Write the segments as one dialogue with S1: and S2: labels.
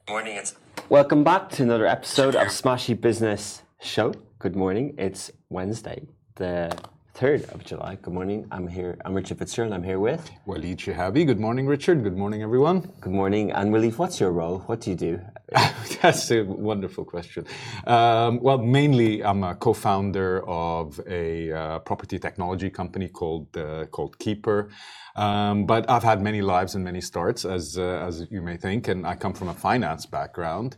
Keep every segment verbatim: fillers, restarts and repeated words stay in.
S1: Morning. It's Welcome back to another episode of Smashy Business Show. Good morning. It's Wednesday, the third of July. Good morning. I'm here. I'm Richard Fitzgerald. I'm here with
S2: Waleed Chehabi. Good morning, Richard. Good morning, everyone.
S1: Good morning. And Waleed, what's your role? What do you do?
S2: That's a wonderful question. Um, well, mainly I'm a co-founder of a uh, property technology company called uh, called Keeper. Um, but I've had many lives and many starts, as uh, as you may think, and I come from a finance background.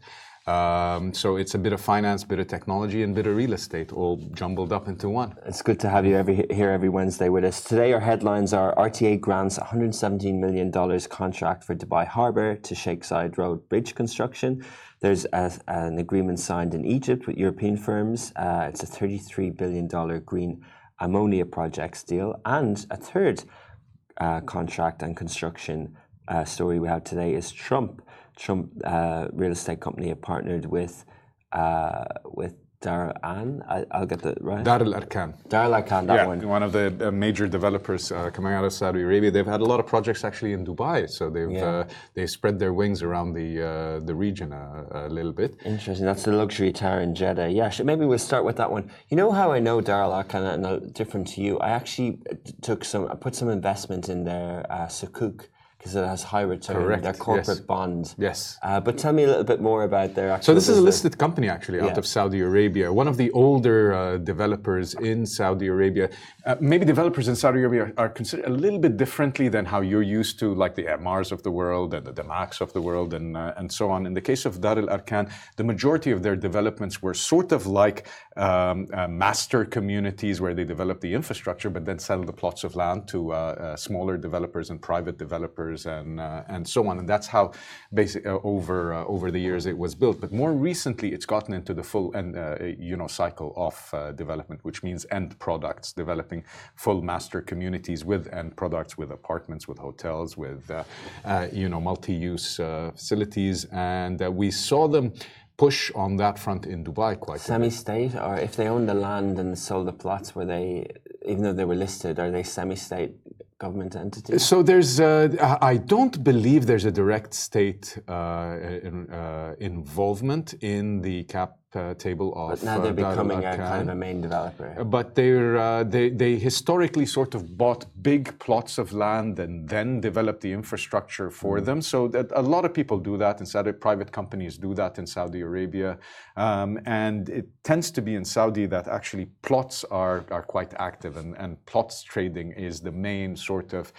S2: Um, so it's a bit of finance, bit of technology, and bit of real estate, all jumbled up into one.
S1: It's good to have you every, here every Wednesday with us. Today our headlines are R T A grants one hundred seventeen million dollars contract for Dubai Harbour to Sheikh Zayed Road bridge construction. There's a, an agreement signed in Egypt with European firms. Uh, it's a thirty-three billion dollars green ammonia projects deal. And a third uh, contract and construction uh, story we have today is Trump. Trump uh, real estate company have partnered with uh, with Dar An. I, I'll get that right.
S2: Dar Al Arkan.
S1: Dar Al Arkan, that
S2: yeah,
S1: one.
S2: One of the uh, major developers uh, coming out of Saudi Arabia. They've had a lot of projects actually in Dubai, so they've yeah. uh, they've spread their wings around the uh, the region a, a little bit.
S1: Interesting. That's the luxury tower in Jeddah. Yeah, maybe we'll start with that one. You know how I know Dar Al Arkan, and different to you. I actually took some, I put some investment in their uh, Sukuk, because it has high return,
S2: Correct.
S1: Their corporate
S2: yes.
S1: bond.
S2: Yes.
S1: Uh, but tell me a little bit more about their actual
S2: So this
S1: business.
S2: is a listed company actually out
S1: yeah.
S2: of Saudi Arabia. One of the older uh, developers in Saudi Arabia. Uh, maybe developers in Saudi Arabia are, are considered a little bit differently than how you're used to, like the M Rs of the world and the Damacs of the world and uh, and so on. In the case of Dar Al Arkan, the majority of their developments were sort of like um, uh, master communities where they develop the infrastructure, but then sell the plots of land to uh, uh, smaller developers and private developers and uh, and so on. And that's how basic, uh, over uh, over the years it was built. But more recently, it's gotten into the full and uh, you know cycle of uh, development, which means end products, developing full master communities with end products, with apartments, with hotels, with uh, uh, you know multi-use uh, facilities. And uh, we saw them push on that front in Dubai quite
S1: semi-state, or if they own the land and sold the plots, were they, even though they were listed, are they semi-state government entities?
S2: So there's, uh, I don't believe there's a direct state uh, in, uh, involvement in the cap uh, table of.
S1: But now they're
S2: uh,
S1: becoming a kind of a main developer.
S2: But they're uh, they they historically sort of bought big plots of land and then developed the infrastructure for mm. them. So that a lot of people do that in Saudi. Private companies do that in Saudi Arabia, um, and it tends to be in Saudi that actually plots are are quite active, and and plots trading is the main sort of,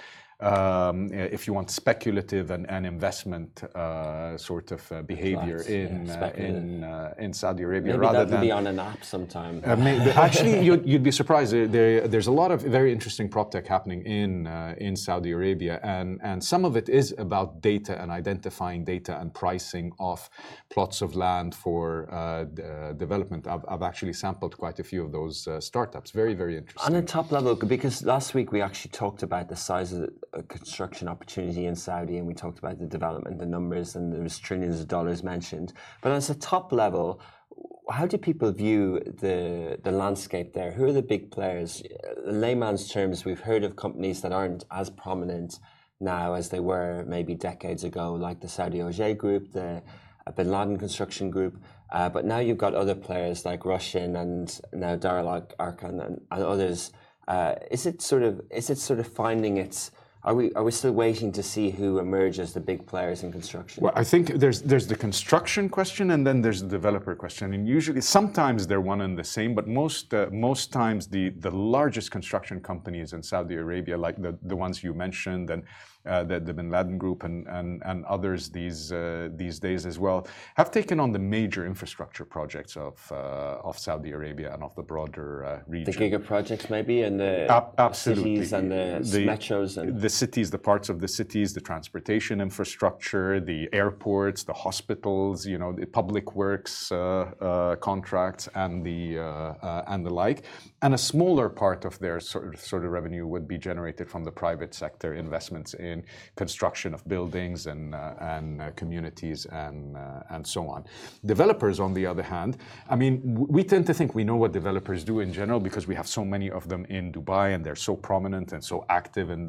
S2: um, if you want, speculative and, and investment uh, sort of uh, behavior Plots, in yeah, uh, in uh, in Saudi Arabia.
S1: Maybe
S2: rather
S1: that would
S2: than
S1: be on an app sometime.
S2: Uh, maybe, actually, you'd, you'd be surprised. There, there's a lot of very interesting prop tech happening in uh, in Saudi Arabia, and and some of it is about data and identifying data and pricing of plots of land for uh, d- uh, development. I've, I've actually sampled quite a few of those uh, startups. Very, very interesting.
S1: On a top level, because last week we actually talked about the size of the uh, construction opportunity in Saudi, and we talked about the development, the numbers, and there was trillions of dollars mentioned. But on a top level, how do people view the the landscape there? Who are the big players? In layman's terms, we've heard of companies that aren't as prominent now as they were maybe decades ago, like the Saudi Auger Group, the Bin Laden Construction Group. Uh, but now you've got other players like Russian and now Dar Al Arkan and, and others. Uh, is it sort of is it sort of finding its Are we are we still waiting to see who emerges as the big players in construction?
S2: Well, I think there's there's the construction question and then there's the developer question. And usually, sometimes they're one and the same, but most uh, most times the the largest construction companies in Saudi Arabia, like the the ones you mentioned, and uh, the, the Bin Laden Group and and and others these uh, these days as well, have taken on the major infrastructure projects of uh, of Saudi Arabia and of the broader uh, region.
S1: The giga projects, maybe, and the
S2: Ab- absolutely.
S1: cities and the,
S2: the
S1: metros and
S2: the cities, the parts of the cities, the transportation infrastructure, the airports, the hospitals, you know, the public works uh, uh, contracts, and the uh, uh, and the like. And a smaller part of their sort of, sort of revenue would be generated from the private sector investments in construction of buildings and uh, and uh, communities and uh, and so on. Developers, on the other hand, I mean, w- we tend to think we know what developers do in general because we have so many of them in Dubai and they're so prominent and so active, and there's a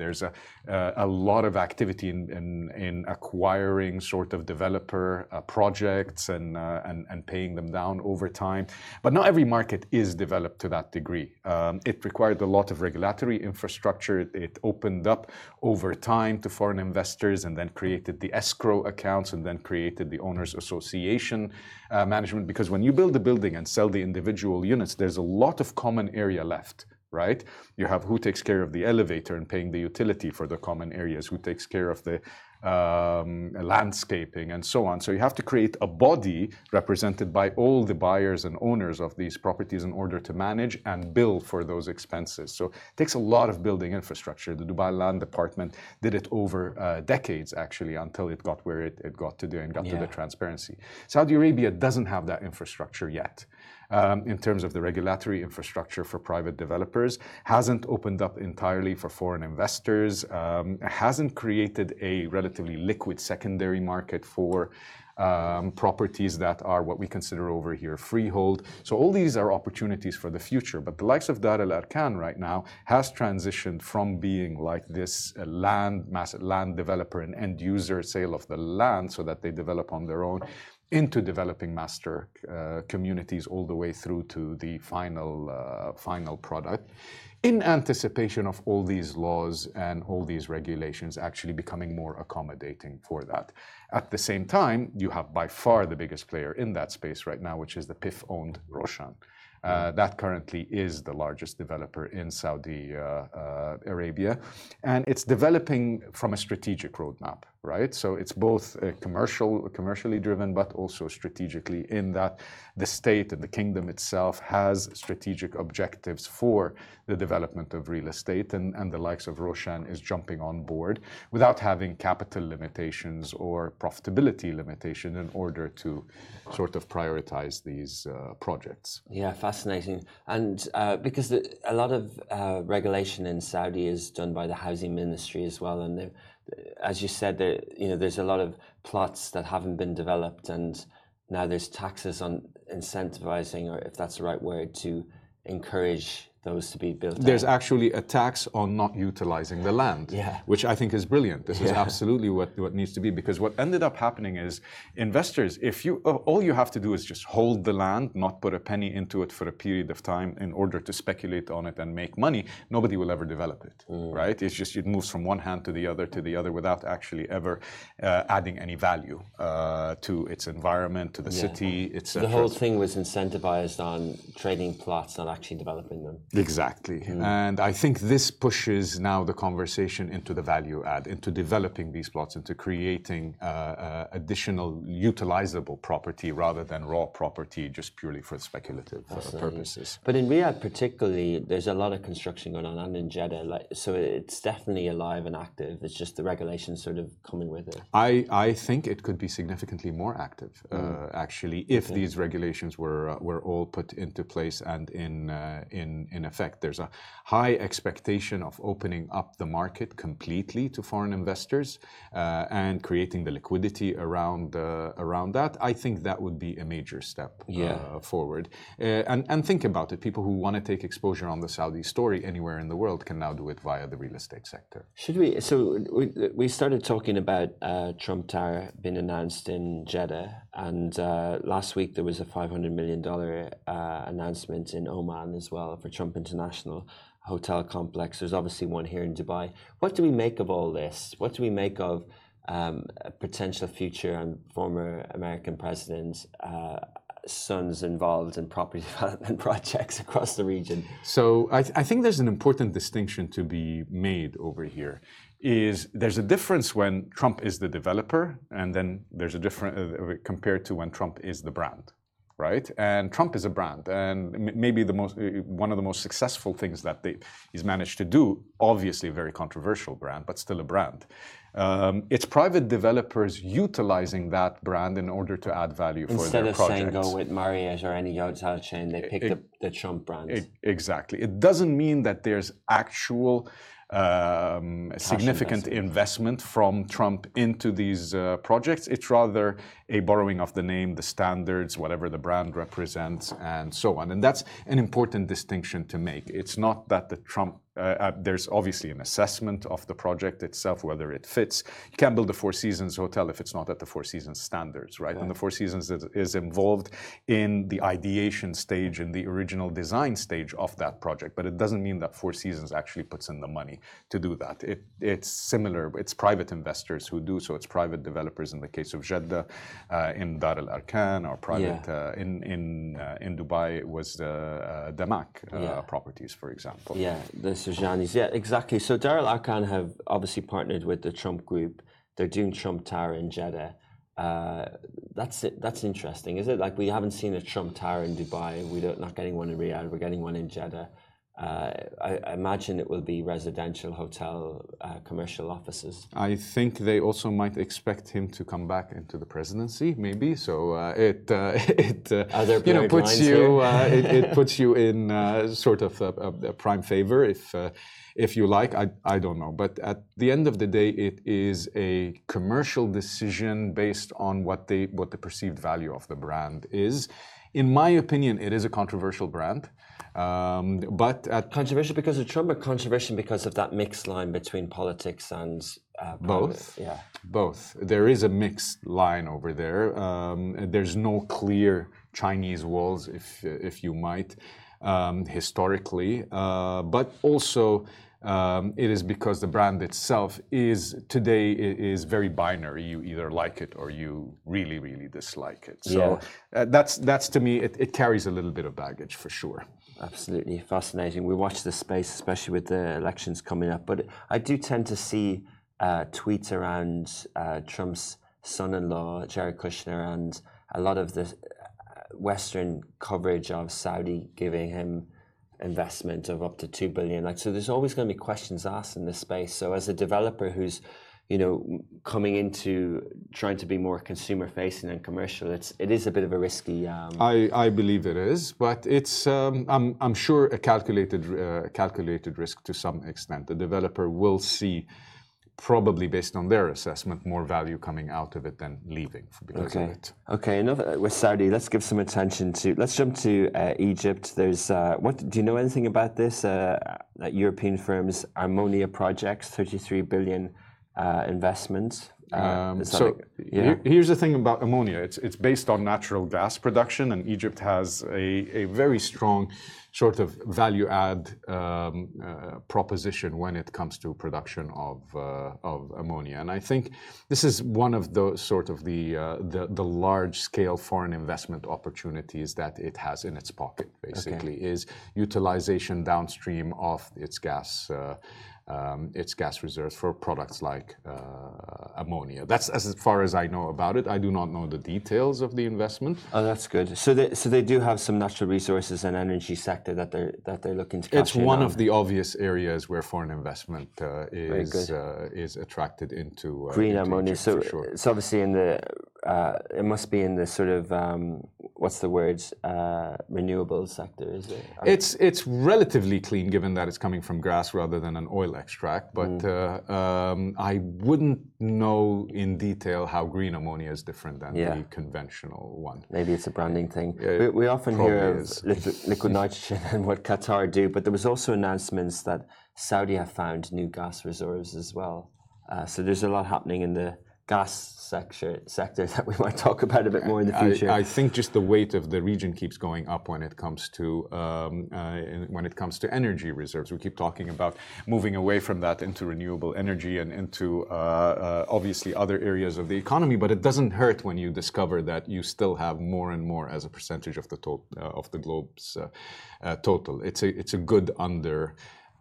S2: uh, a lot of activity in, in, in acquiring sort of developer uh, projects and, uh, and, and paying them down over time. But not every market is developed to that degree. Um, it required a lot of regulatory infrastructure. It, it opened up over time to foreign investors and then created the escrow accounts and then created the owners association uh, management. Because when you build a building and sell the individual units, there's a lot of common area left. Right? You have who takes care of the elevator and paying the utility for the common areas, who takes care of the um, landscaping and so on. So you have to create a body represented by all the buyers and owners of these properties in order to manage and bill for those expenses. So it takes a lot of building infrastructure. The Dubai Land Department did it over uh, decades, actually, until it got where it, it got to do and got yeah. to the transparency. Saudi Arabia doesn't have that infrastructure yet. Um, in terms of the regulatory infrastructure for private developers, hasn't opened up entirely for foreign investors, um, hasn't created a relatively liquid secondary market for um, properties that are what we consider over here freehold. So all these are opportunities for the future, but the likes of Dar Al Arkan right now has transitioned from being like this uh, land, mass land developer and end user sale of the land so that they develop on their own, into developing master uh, communities all the way through to the final, uh, final product, in anticipation of all these laws and all these regulations actually becoming more accommodating for that. At the same time, you have by far the biggest player in that space right now, which is the P I F-owned Roshan. Uh, that currently is the largest developer in Saudi uh, uh, Arabia, and it's developing from a strategic roadmap, right? So it's both uh, commercial, commercially driven, but also strategically, in that the state and the kingdom itself has strategic objectives for the development of real estate, and, and the likes of Roshan is jumping on board without having capital limitations or profitability limitation in order to sort of prioritize these uh, projects.
S1: Yeah, fascinating. And uh, because the, a lot of uh, regulation in Saudi is done by the housing ministry as well, and as you said, there, you know, there's a lot of plots that haven't been developed, and now there's taxes on incentivizing, or if that's the right word, to encourage those to be built.
S2: There's
S1: out.
S2: actually a tax on not utilizing the land,
S1: yeah.
S2: which I think is brilliant. This
S1: yeah.
S2: is absolutely what, what needs to be, because what ended up happening is investors, if you, all you have to do is just hold the land, not put a penny into it for a period of time in order to speculate on it and make money, nobody will ever develop it, mm. right? It's just, it moves from one hand to the other to the other without actually ever uh, adding any value uh, to its environment, to the yeah. city, et cetera.
S1: The whole thing was incentivized on trading plots, not actually developing them.
S2: Exactly. Mm. And I think this pushes now the conversation into the value add, into developing these plots, into creating uh, uh, additional utilizable property rather than raw property just purely for speculative uh, purposes.
S1: But in Riyadh particularly, there's a lot of construction going on, and in Jeddah, like, so it's definitely alive and active. It's just the regulations sort of coming with it.
S2: I, I think it could be significantly more active, mm. uh, actually, if
S1: okay.
S2: these regulations were uh, were all put into place and in uh, in in effect. There's a high expectation of opening up the market completely to foreign investors uh, and creating the liquidity around uh, around that. I think that would be a major step
S1: yeah.
S2: uh, forward. Uh, and and think about it. People who want to take exposure on the Saudi story anywhere in the world can now do it via the real estate sector.
S1: Should we? So we, we started talking about uh, Trump Tower being announced in Jeddah, and uh, last week there was a five hundred million dollars uh, announcement in Oman as well for Trump International Hotel Complex. There's obviously one here in Dubai. What do we make of all this? What do we make of um, a potential future and former American president uh, sons involved in property development projects across the region?
S2: So I, th- I think there's an important distinction to be made over here. Is there's a difference when Trump is the developer, and then there's a different uh, compared to when Trump is the brand. Right, and Trump is a brand, and maybe the most one of the most successful things that they, he's managed to do. Obviously, a very controversial brand, but still a brand. Um, it's private developers utilizing that brand in order to add value for
S1: Instead
S2: their
S1: of
S2: projects.
S1: saying go with Marriott or any hotel chain, they pick it, the, the Trump brand.
S2: It, exactly. It doesn't mean that there's actual Um, significant investment. investment from Trump into these uh, projects. It's rather a borrowing of the name, the standards, whatever the brand represents, and so on. And that's an important distinction to make. It's not that the Trump uh, there's obviously an assessment of the project itself, whether it fits. You can't build a Four Seasons hotel if it's not at the Four Seasons standards, right? Yeah. And the Four Seasons is, is involved in the ideation stage, in the original design stage of that project, but it doesn't mean that Four Seasons actually puts in the money to do that. It, it's similar, it's private investors who do so. It's private developers in the case of Jeddah, uh, in Dar Al Arkan, or private yeah. uh, in in uh, in Dubai it was the uh, Damac uh, yeah. properties, for example.
S1: Yeah, the Sujanis. Yeah, exactly. So Dar Al Arkan have obviously partnered with the Trump Group. They're doing Trump Tower in Jeddah. Uh, that's it. That's interesting, is it? Like, we haven't seen a Trump Tower in Dubai. We're not getting one in Riyadh. We're getting one in Jeddah. Uh, I, I imagine it will be residential, hotel, uh, commercial offices.
S2: I think they also might expect him to come back into the presidency, maybe. So uh, it uh, it uh, you know puts you uh, it, it puts you in uh, sort of a, a prime favor, if uh, if you like. I I don't know, but at the end of the day, it is a commercial decision based on what they what the perceived value of the brand is. In my opinion, it is a controversial brand. Um, but at
S1: controversial because of Trump, or controversial because of that mixed line between politics and uh,
S2: both?
S1: Yeah,
S2: both. There is a mixed line over there. Um, there's no clear Chinese walls, if if you might, um, historically, uh, but also. Um, it is because the brand itself is today is very binary. You either like it or you really, really dislike it. So yeah. uh, that's that's to me, it, it carries a little bit of baggage for sure.
S1: Absolutely fascinating. We watch this space, especially with the elections coming up. But I do tend to see uh, tweets around uh, Trump's son-in-law, Jared Kushner, and a lot of the Western coverage of Saudi giving him investment of up to two billion. Like, so there's always going to be questions asked in this space. So as a developer who's, you know, coming into trying to be more consumer facing and commercial, it's it is a bit of a risky. Um...
S2: I, I believe it is, but it's um, I'm I'm sure a calculated uh, calculated risk to some extent. The developer will see, probably based on their assessment, more value coming out of it than leaving because
S1: okay.
S2: of it.
S1: Okay, enough with Saudi. Let's give some attention to. Let's jump to uh, Egypt. There's uh, what? Do you know anything about this? Uh, that European firms Armonia projects, thirty-three billion uh, investment. Uh,
S2: um, so like, yeah. here, here's the thing about ammonia. It's it's based on natural gas production, and Egypt has a a very strong sort of value add um, uh, proposition when it comes to production of uh, of ammonia, and I think this is one of the sort of the uh, the, the large scale foreign investment opportunities that it has in its pocket. Basically, okay. is utilization downstream of its gas. Uh, Um, its gas reserves for products like uh, ammonia. That's as far as I know about it. I do not know the details of the investment.
S1: Oh, that's good. So they so they do have some natural resources and energy sector that they're that they're looking to capture.
S2: It's one on. of the obvious areas where foreign investment uh, is uh, is attracted into uh,
S1: green
S2: into
S1: ammonia.
S2: Egypt,
S1: so
S2: for sure.
S1: It's obviously in the uh, it must be in the sort of um, what's the word uh, renewable sector, is it? Or
S2: it's it's relatively clean given that it's coming from grass rather than an oil extract, but mm. uh, um, I wouldn't know in detail how green ammonia is different than yeah. the conventional one.
S1: Maybe it's a branding thing. Yeah, we, we often hear of liquid, liquid nitrogen and what Qatar do, but there was also announcements that Saudi have found new gas reserves as well. Uh, so there's a lot happening in the gas sector, sector that we might talk about a bit more in the future.
S2: I, I think just the weight of the region keeps going up when it comes to um, uh, when it comes to energy reserves. We keep talking about moving away from that into renewable energy and into uh, uh, obviously other areas of the economy. But it doesn't hurt when you discover that you still have more and more as a percentage of the to- uh, of the globe's uh, uh, total. It's a it's a good under.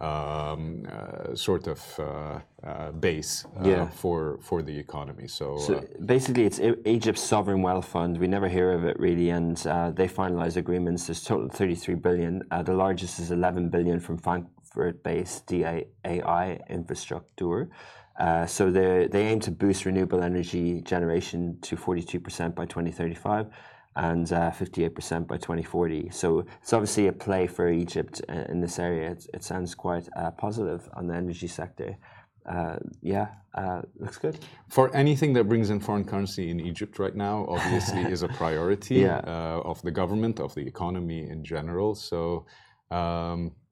S2: Um, uh, sort of uh, uh, base uh,
S1: yeah.
S2: for for the economy. So,
S1: so
S2: uh,
S1: basically, it's Egypt's sovereign wealth fund. We never hear of it really, and uh, they finalize agreements. There's total thirty-three billion. Uh, the largest is eleven billion from Frankfurt-based D A I Infrastructure. Uh, so they they aim to boost renewable energy generation to forty-two percent by twenty thirty-five. And uh, fifty-eight percent by twenty forty. So it's obviously a play for Egypt uh, in this area. It, it sounds quite uh, positive on the energy sector. Uh, yeah, uh, looks good.
S2: For anything that brings in foreign currency in Egypt right now, obviously is a priority
S1: yeah.
S2: uh, of the government, of the economy in general. So um,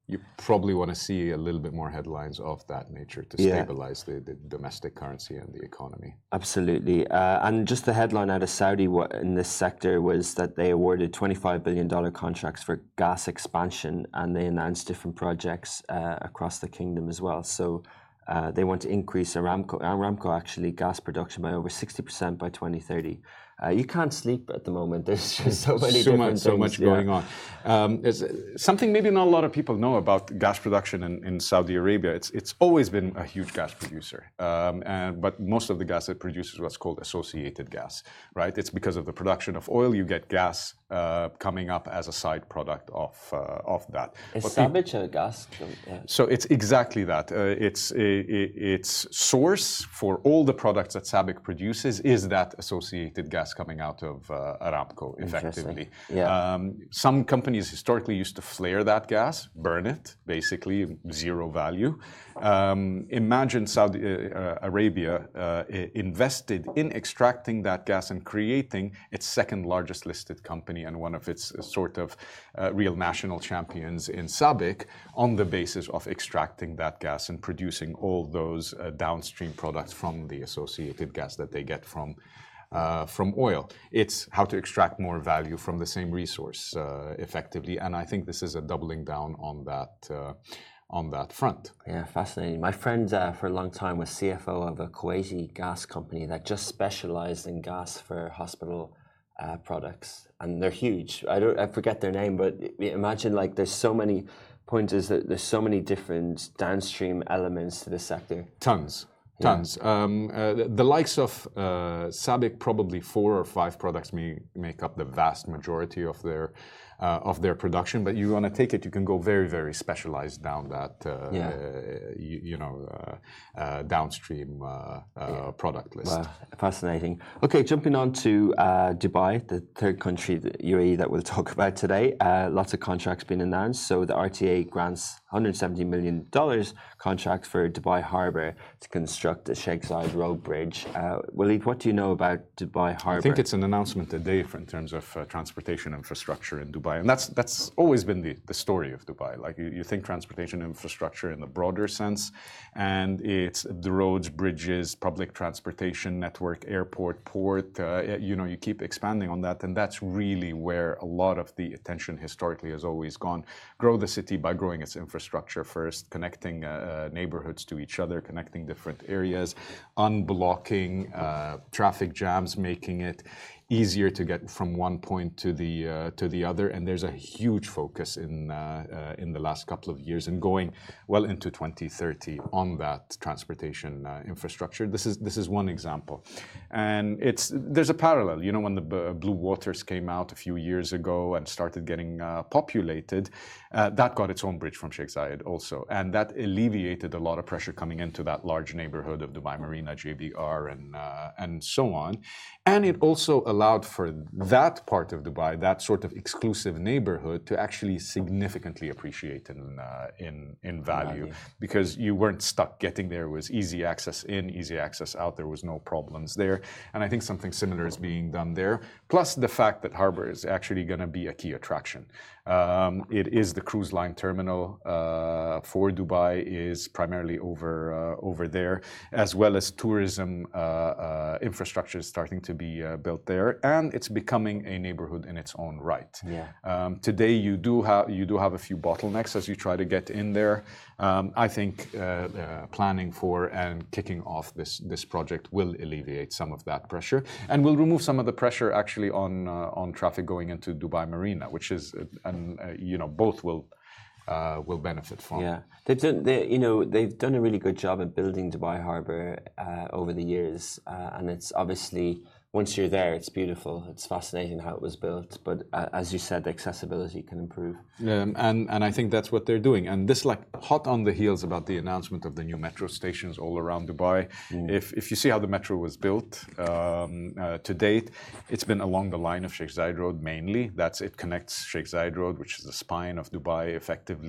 S2: you probably want to see a little bit more headlines of that nature to
S1: Yeah.
S2: stabilize the, the domestic currency and the economy.
S1: Absolutely. Uh, and just the headline out of Saudi wa- in this sector was that they awarded twenty-five billion dollars contracts for gas expansion, and they announced different projects uh, across the kingdom as well. So uh, they want to increase Aramco, Aramco actually gas production by over sixty percent by twenty thirty. Uh, you can't sleep at the moment. There's just so many
S2: so
S1: different
S2: much,
S1: things.
S2: so much
S1: yeah.
S2: going on. Um, there's uh, something maybe not a lot of people know about gas production in, in Saudi Arabia. It's it's always been a huge gas producer, um, and but most of the gas it produces what's called associated gas, right? It's because of the production of oil you get gas uh, coming up as a side product of uh, of that.
S1: Is
S2: What peop-
S1: Savage a gas? Yeah.
S2: So it's exactly that. Uh, it's a, i- its source for all the products that SABIC produces is that associated gas coming out of uh, Aramco, effectively.
S1: Yeah.
S2: Um, some companies historically used to flare that gas, burn it, basically zero value. Um, imagine Saudi uh, Arabia uh, i- invested in extracting that gas and creating its second largest listed company and one of its uh, sort of uh, real national champions in SABIC on the basis of extracting that gas and producing all those uh, downstream products from the associated gas that they get from uh, from oil. It's how to extract more value from the same resource uh, effectively, and I think this is a doubling down on that uh, on that front.
S1: Yeah, fascinating. My friend uh, for a long time was C F O of a Kuwaiti gas company that just specialized in gas for hospital uh, products, and they're huge. I don't, I forget their name, but imagine like there's so many pointers that there's so many different downstream elements to the sector.
S2: Tons. Tons. Yeah. Um, uh, the, the likes of uh, SABIC, probably four or five products may make up the vast majority of their uh, of their production. But you want to take it, you can go very, very specialized down that, uh,
S1: yeah.
S2: uh, you, you know, uh, uh, downstream uh, uh, yeah. product list.
S1: Wow, fascinating. Okay, jumping on to uh, Dubai, the third country, the U A E, that we'll talk about today. Uh, lots of contracts being announced. So the R T A grants one hundred seventy million dollars contract for Dubai Harbour to construct the Sheikh Zayed Road Bridge. Uh, Waleed, what do you know about Dubai Harbour?
S2: I think it's an announcement today for, in terms of uh, transportation infrastructure in Dubai. And that's that's always been the, the story of Dubai. Like you, you think transportation infrastructure in the broader sense, and it's the roads, bridges, public transportation network, airport, port, uh, you know, you keep expanding on that. And that's really where a lot of the attention historically has always gone. Grow the city by growing its infrastructure first, connecting uh, uh, neighborhoods to each other, connecting different areas, unblocking uh, traffic jams, making it easier to get from one point to the uh, to the other, and there's a huge focus in uh, uh, in the last couple of years and going well into twenty thirty on that transportation uh, infrastructure. This is this is one example, and it's there's a parallel. You know, when the B- Blue Waters came out a few years ago and started getting uh, populated, uh, that got its own bridge from Sheikh Zayed also, and that alleviated a lot of pressure coming into that large neighborhood of Dubai Marina, J B R, and uh, and so on, and it also allowed for that part of Dubai, that sort of exclusive neighborhood, to actually significantly appreciate in uh, in in value, value, because you weren't stuck getting there. It was easy access in, easy access out. There was no problems there, and I think something similar is being done there. Plus the fact that Harbour is actually going to be a key attraction. Um, it is the cruise line terminal uh, for Dubai, is primarily over uh, over there, as well as tourism uh, uh, infrastructure is starting to be uh, built there, and it's becoming a neighborhood in its own right.
S1: Yeah.
S2: Um, today, you do have you do have a few bottlenecks as you try to get in there. Um, I think uh, uh, planning for and kicking off this this project will alleviate some of that pressure, and will remove some of the pressure actually on uh, on traffic going into Dubai Marina, which is uh, and uh, you know both will uh, will benefit from.
S1: Yeah, they've done they you know they've done a really good job at building Dubai Harbour uh, over the years, uh, and it's obviously, once you're there, it's beautiful. It's fascinating how it was built, but uh, as you said, the accessibility can improve.
S2: Um, and and I think that's what they're doing. And this, like, hot on the heels about the announcement of the new metro stations all around Dubai. Mm. If if you see how the metro was built um, uh, to date, it's been along the line of Sheikh Zayed Road mainly. That's it connects Sheikh Zayed Road, which is the spine of Dubai, effectively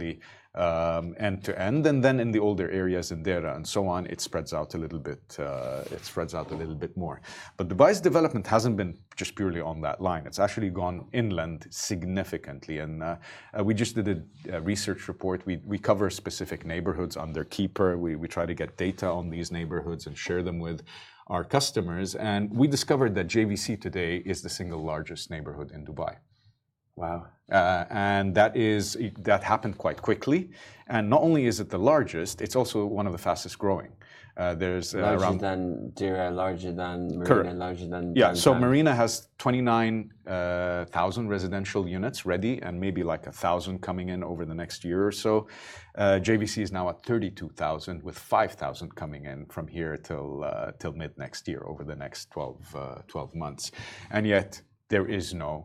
S2: um, end to end, and then in the older areas in Deira and so on, it spreads out a little bit. Uh, it spreads out a little bit more. But Dubai's development hasn't been just purely on that line. It's actually gone inland significantly, and uh, uh, we just did a, a research report. We we cover specific neighborhoods under Keeper. We we try to get data on these neighborhoods and share them with our customers, and we discovered that J V C today is the single largest neighborhood in Dubai.
S1: Wow.
S2: Uh, and that is that happened quite quickly. And not only is it the largest, it's also one of the fastest growing. Uh, there's uh,
S1: larger
S2: around
S1: than Deira, larger than Marina,
S2: Correct.
S1: larger than
S2: yeah.
S1: than
S2: So
S1: Grand.
S2: Marina has twenty-nine thousand residential units ready, and maybe like a thousand coming in over the next year or so. Uh, J V C is now at thirty-two thousand, with five thousand coming in from here till uh, till mid next year, over the next twelve, uh, twelve months, and yet there is no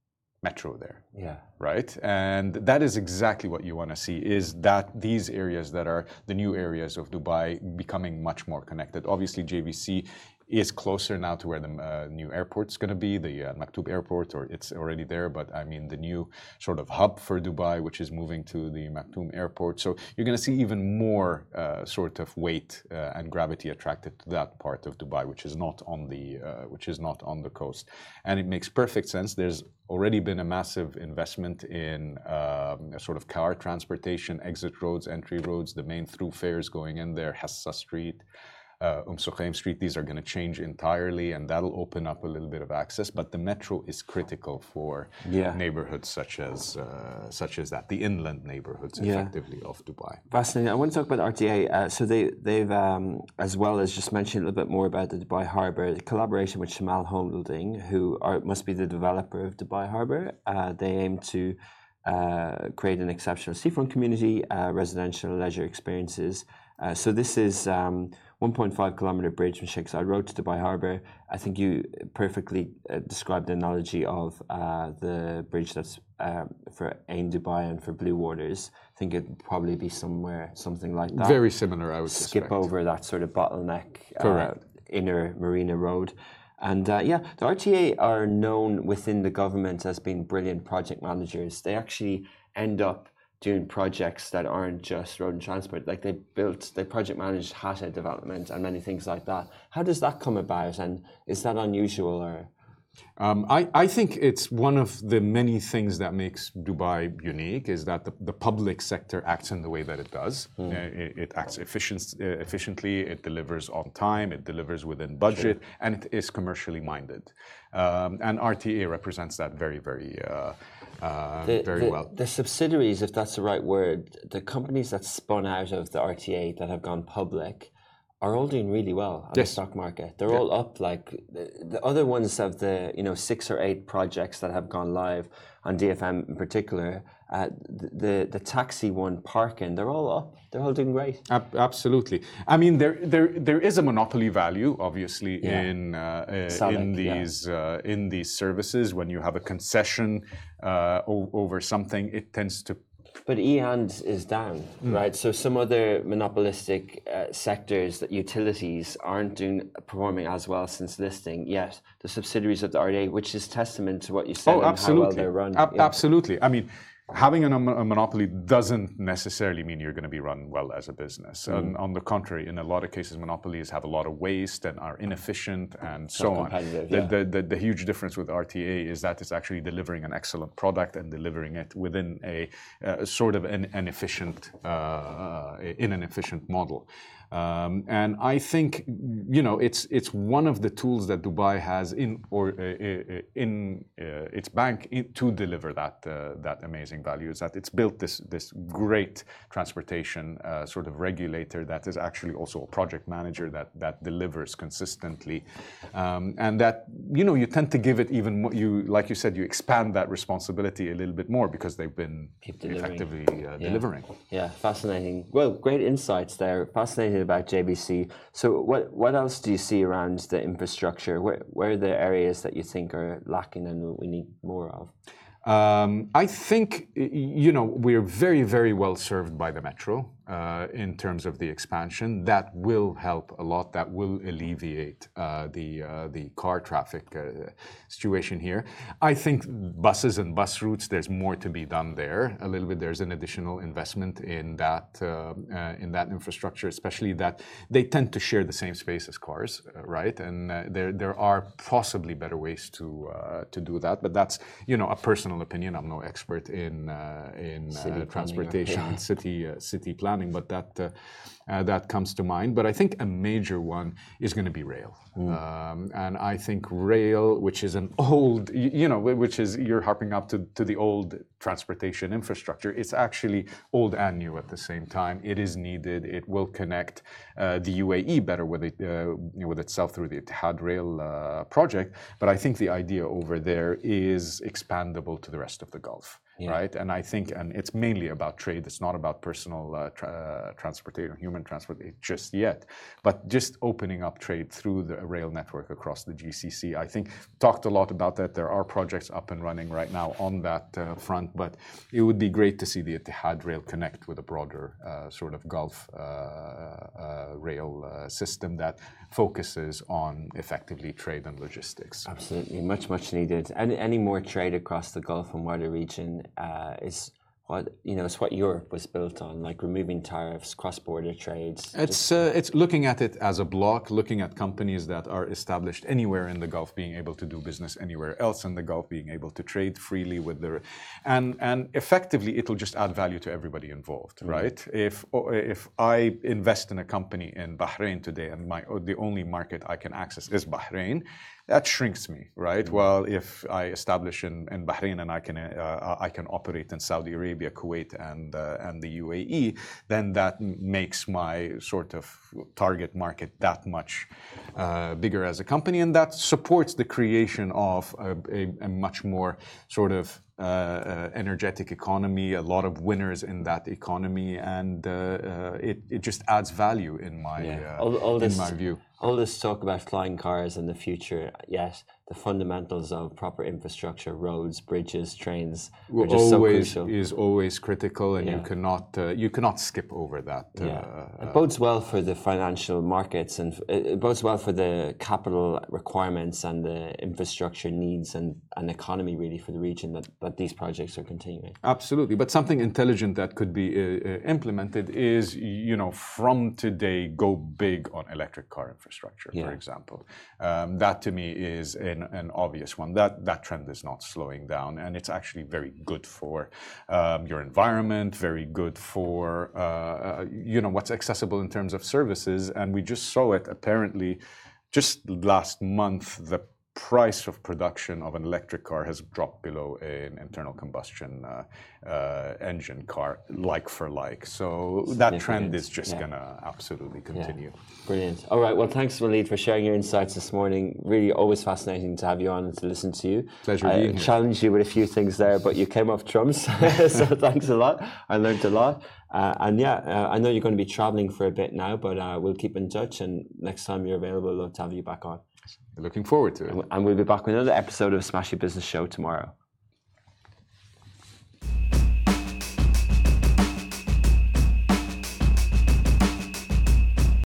S2: metro there.
S1: Yeah.
S2: Right? And that is exactly what you want to see, is that these areas that are the new areas of Dubai becoming much more connected. Obviously, J V C is closer now to where the uh, new airport's going to be, the uh, Maktoum airport, or it's already there, but I mean the new sort of hub for Dubai, which is moving to the Maktoum airport. So you're going to see even more uh, sort of weight uh, and gravity attracted to that part of Dubai, which is not on the uh, which is not on the coast. And it makes perfect sense. There's already been a massive investment in um, a sort of car transportation, exit roads, entry roads, the main thoroughfares going in there, Hassa Street, Uh, Umm Suqaim Street. These are going to change entirely, and that'll open up a little bit of access. But the metro is critical for
S1: Yeah.
S2: neighborhoods such as uh, such as that, the inland neighborhoods,
S1: Yeah.
S2: effectively, of Dubai.
S1: Fascinating. I want to talk about R T A. Uh, so they, they've, um, as well as just mentioned a little bit more about the Dubai Harbour, the collaboration with Shamal Holding, who are, must be the developer of Dubai Harbour. Uh, they aim to uh, create an exceptional seafront community, uh, residential leisure experiences. Uh, so this is um, one point five kilometer bridge from Sheikh Zayed Road to Dubai Harbour. I think you perfectly uh, described the analogy of uh, the bridge that's uh, for Ain Dubai and for Blue Waters. I think it'd probably be somewhere, something like that.
S2: Very similar, I would
S1: Skip
S2: suspect.
S1: over that sort of bottleneck
S2: Correct.
S1: uh, inner Marina Road. And uh, yeah, the R T A are known within the government as being brilliant project managers. They actually end up doing projects that aren't just road and transport. Like they built, they project managed Hatta development and many things like that. How does that come about, and is that unusual or?
S2: Um, I, I think it's one of the many things that makes Dubai unique, is that the, the public sector acts in the way that it does. Mm. Uh, it, it acts efficient, uh, efficiently, it delivers on time, it delivers within budget, sure. And it is commercially minded. Um, and R T A represents that very, very, uh, uh,
S1: the,
S2: very
S1: the,
S2: well.
S1: The subsidiaries, if that's the right word, the companies that spun out of the R T A that have gone public, are all doing really well on yes. the stock market. They're yeah. all up. Like the, the other ones of the, you know, six or eight projects that have gone live on D F M in particular, uh, the, the the taxi one, Parkin, they're all up. They're all doing great.
S2: Ab- absolutely. I mean, there there there is a monopoly value, obviously,
S1: yeah.
S2: in uh, uh,
S1: Sonic,
S2: in these yeah. uh, in these services. When you have a concession uh, o- over something, it tends to.
S1: But E and is down, mm. right? So some other monopolistic uh, sectors, that utilities, aren't doing performing as well since listing. Yet the subsidiaries of the R T A, which is testament to what you said,
S2: oh,
S1: and
S2: absolutely.
S1: how well they're run.
S2: Ab- yeah. Absolutely. I mean, having a, a monopoly doesn't necessarily mean you're going to be run well as a business. Mm. And on the contrary, in a lot of cases, monopolies have a lot of waste and are inefficient and so on.
S1: Yeah.
S2: The, the, the, the huge difference with R T A is that it's actually delivering an excellent product and delivering it within a uh, sort of an, an efficient, uh, in an efficient model. Um, and I think, you know, it's it's one of the tools that Dubai has in or uh, in uh, its bank in, to deliver that uh, that amazing value. Is that it's built this this great transportation uh, sort of regulator that is actually also a project manager that that delivers consistently, um, and that you know you tend to give it even more. You like you said, you expand that responsibility a little bit more because they've been effectively uh,
S1: yeah.
S2: delivering.
S1: Yeah, fascinating. Well, great insights there. Fascinating about J V C. So what what else do you see around the infrastructure? Where, where are the areas that you think are lacking and we need more of?
S2: Um, I think, you know, we're very, very well served by the metro. uh, in terms of the expansion. That will help a lot. That will alleviate uh, the uh, the car traffic uh, situation here. I think buses and bus routes, there's more to be done there. A little bit. There's an additional investment in that uh, uh, in that infrastructure, especially that they tend to share the same space as cars, uh, right? And uh, there there are possibly better ways to uh, to do that. But that's, you know, a personal opinion. I'm no expert in uh, in uh, transportation and city uh, city planning, but that uh, uh, that comes to mind. But I think a major one is going to be rail, mm. um, and I think rail, which is an old, you know, which is you're harping up to to the old transportation infrastructure. It's actually old and new at the same time. It is needed. It will connect uh, the U A E better with it, uh, you know, with itself through the Etihad Rail uh, project. But I think the idea over there is expandable to the rest of the Gulf. Yeah. Right, and I think, and it's mainly about trade. It's not about personal uh, tra- transportation, human transportation just yet, but just opening up trade through the rail network across the G C C. I think talked a lot about that. There are projects up and running right now on that uh, front, but it would be great to see the Etihad Rail connect with a broader uh, sort of Gulf uh, uh, rail uh, system that focuses on effectively trade and logistics.
S1: Absolutely, much much needed. Any any more trade across the Gulf and wider region Uh, is what, you know, it's what Europe was built on, like removing tariffs, cross-border trades.
S2: It's uh, it's looking at it as a block, looking at companies that are established anywhere in the Gulf being able to do business anywhere else in the Gulf, being able to trade freely with their, and and effectively it'll just add value to everybody involved, mm-hmm. right? If if I invest in a company in Bahrain today and my the only market I can access is Bahrain, that shrinks me, right? Mm-hmm. Well, if I establish in, in Bahrain and I can uh, I can operate in Saudi Arabia, Kuwait, and uh, and the U A E, then that makes my sort of target market that much uh, bigger as a company, and that supports the creation of a, a, a much more sort of uh, uh, energetic economy, a lot of winners in that economy, and uh, uh, it it just adds value in my
S1: yeah.
S2: uh,
S1: all, all
S2: in
S1: this,
S2: my view.
S1: All this talk about flying cars in the future, yes, the fundamentals of proper infrastructure, roads, bridges, trains, are just
S2: always
S1: so crucial.
S2: Is always critical, and
S1: yeah.
S2: you cannot uh, you cannot skip over that.
S1: Yeah.
S2: Uh,
S1: it bodes well for the financial markets, and it bodes well for the capital requirements and the infrastructure needs and an economy really for the region that, that these projects are continuing.
S2: Absolutely, but something intelligent that could be uh, implemented is, you know, from today go big on electric car infrastructure, yeah. for example. Um, that to me is an, an obvious one. That that trend is not slowing down, and it's actually very good for um, your environment, very good for uh, you know what's accessible in terms of services. And we just saw it apparently just last month. The price of production of an electric car has dropped below an internal combustion uh, uh, engine car, like for like. So that trend is just yeah. gonna absolutely continue.
S1: Yeah. Brilliant. All right. Well, thanks, Walid, for sharing your insights this morning. Really, always fascinating to have you on and to listen to you.
S2: Pleasure
S1: I
S2: being here.
S1: Challenged you with a few things there, but you came off trumps. So thanks a lot. I learned a lot. Uh, and yeah, uh, I know you're going to be traveling for a bit now, but uh, we'll keep in touch. And next time you're available, I'd love to have you back on.
S2: Looking forward to it.
S1: And we'll be back with another episode of Smash Your Business Show tomorrow.